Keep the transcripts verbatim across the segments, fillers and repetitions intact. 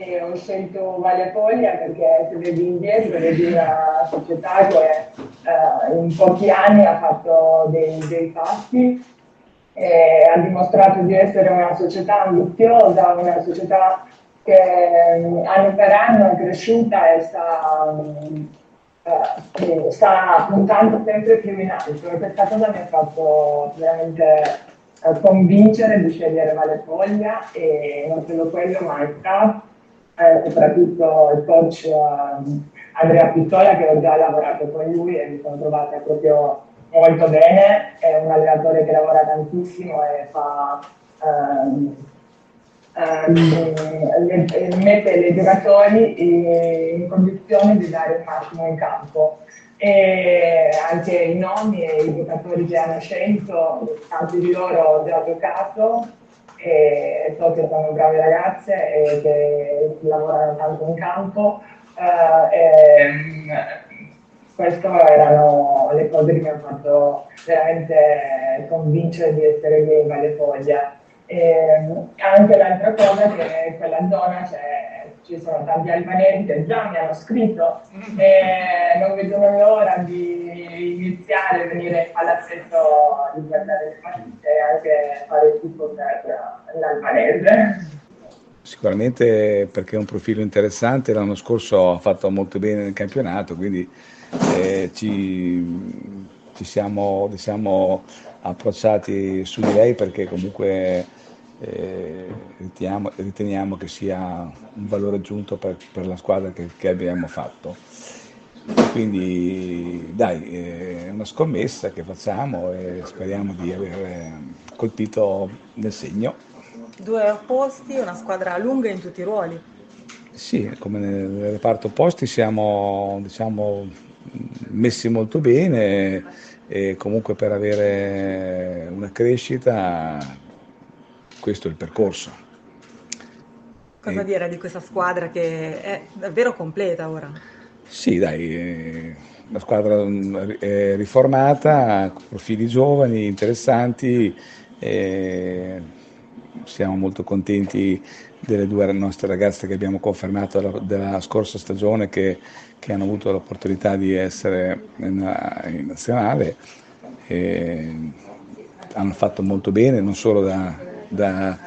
e ho scelto Valle Foglia perché se vedi indietro vedi una società che eh, in pochi anni ha fatto dei, dei passi e ha dimostrato di essere una società ambiziosa, una società che anno per anno è cresciuta e sta, eh, sta puntando sempre più in alto e questa cosa mi ha fatto veramente eh, convincere di scegliere Valle Foglia e non solo quello ma il staff, eh, soprattutto il coach eh, Andrea Pittola che ho già lavorato con lui e mi sono trovata proprio molto bene, è un allenatore che lavora tantissimo e fa ehm, ehm, le- mette i giocatori in condizione di dare il massimo in campo. E anche i nomi e i giocatori che hanno scelto, tanti di loro ho già giocato e so che sono brave ragazze e che lavorano tanto in campo. Eh, e, queste erano le cose che mi hanno fatto veramente convincere di essere lì in Valle Foglia. E anche l'altra cosa è che in quella zona c'è, ci sono tanti albanesi che già mi hanno scritto e non vedono l'ora di iniziare a venire in palazzetto di guardare le partite e anche fare il tifo per l'albanese. Sicuramente perché è un profilo interessante, l'anno scorso ha fatto molto bene nel campionato, quindi eh, ci, ci siamo, siamo approcciati su di lei perché comunque eh, riteniamo, riteniamo che sia un valore aggiunto per, per la squadra che, che abbiamo fatto. Quindi dai, è una scommessa che facciamo e speriamo di aver colpito nel segno. Due opposti, una squadra lunga in tutti i ruoli. Sì, come nel reparto opposti siamo, diciamo, messi molto bene e comunque per avere una crescita questo è il percorso. Cosa E, dire di questa squadra che è davvero completa ora? sì, dai, eh, la squadra mm, è riformata, profili giovani, interessanti, e siamo molto contenti delle due nostre ragazze che abbiamo confermato la- della scorsa stagione che, che hanno avuto l'opportunità di essere in, in nazionale. E hanno fatto molto bene, non solo da, da,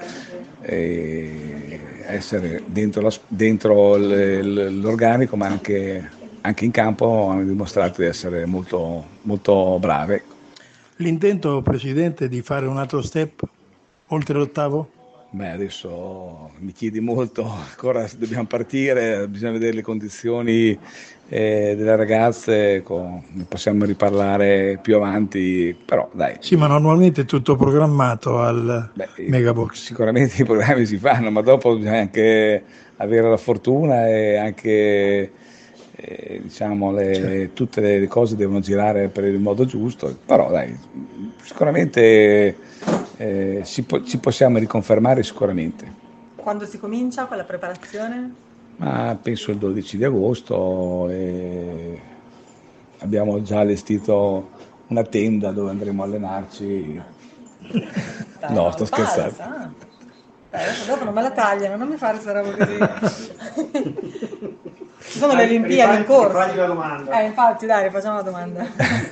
eh, essere dentro, la- dentro l- l'organico, ma anche, anche in campo hanno dimostrato di essere molto, molto brave. L'intento, Presidente, è di fare un altro step oltre l'ottavo? Beh, adesso mi chiedi molto, ancora dobbiamo partire, bisogna vedere le condizioni eh, delle ragazze, con- ne possiamo riparlare più avanti, però dai. Sì, ma normalmente è tutto programmato al Beh, i- Megabox. sicuramente i programmi si fanno, ma dopo bisogna anche avere la fortuna e anche eh, diciamo le- Certo. tutte le cose devono girare per il modo giusto, però dai, sicuramente eh, ci, po- ci possiamo riconfermare sicuramente. Quando si comincia con la preparazione? Ma penso il dodici di agosto e abbiamo già allestito una tenda dove andremo a allenarci. Dai, No, no, sto falsa. scherzando. Dai, adesso dopo non me la tagliano, non mi fare questa roba così. Ci sono le Olimpiadi in corso. Rifagli la domanda. Eh, infatti, dai, rifacciamo la domanda.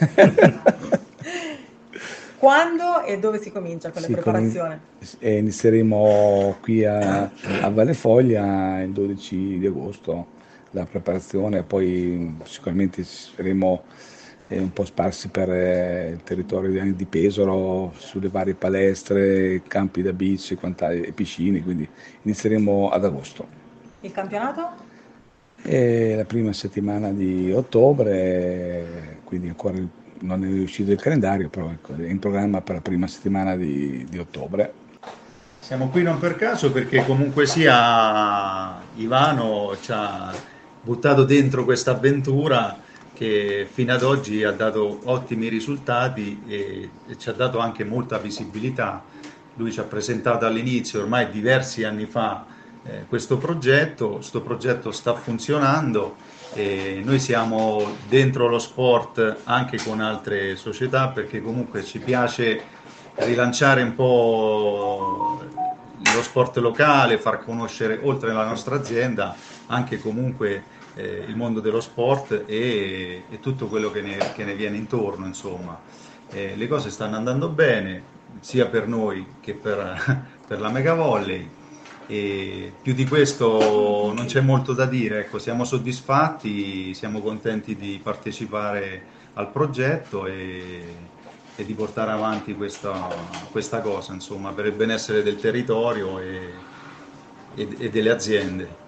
Quando e dove si comincia con la Sì, preparazione? com- eh, inizieremo qui a, a Valle Foglia il dodici di agosto la preparazione, poi sicuramente saremo eh, un po' sparsi per eh, il territorio di, di Pesaro, sulle varie palestre, campi da beach e, quanta- e piscine, quindi inizieremo ad agosto. Il campionato? E la prima settimana di ottobre, quindi ancora il- non è uscito il calendario, però ecco, è in programma per la prima settimana di, di ottobre. Siamo qui non per caso perché comunque sia Ivano ci ha buttato dentro questa avventura che fino ad oggi ha dato ottimi risultati e, e ci ha dato anche molta visibilità. Lui ci ha presentato all'inizio, ormai diversi anni fa, eh, questo progetto, questo progetto sta funzionando e noi siamo dentro lo sport anche con altre società perché comunque ci piace rilanciare un po' lo sport locale, far conoscere oltre alla nostra azienda anche comunque eh, il mondo dello sport e, e tutto quello che ne, che ne viene intorno, insomma. Eh, le cose stanno andando bene sia per noi che per, per la Mega Volley. E più di questo non c'è molto da dire, ecco, siamo soddisfatti, siamo contenti di partecipare al progetto e, e di portare avanti questa, questa cosa, insomma, per il benessere del territorio e, e, e delle aziende.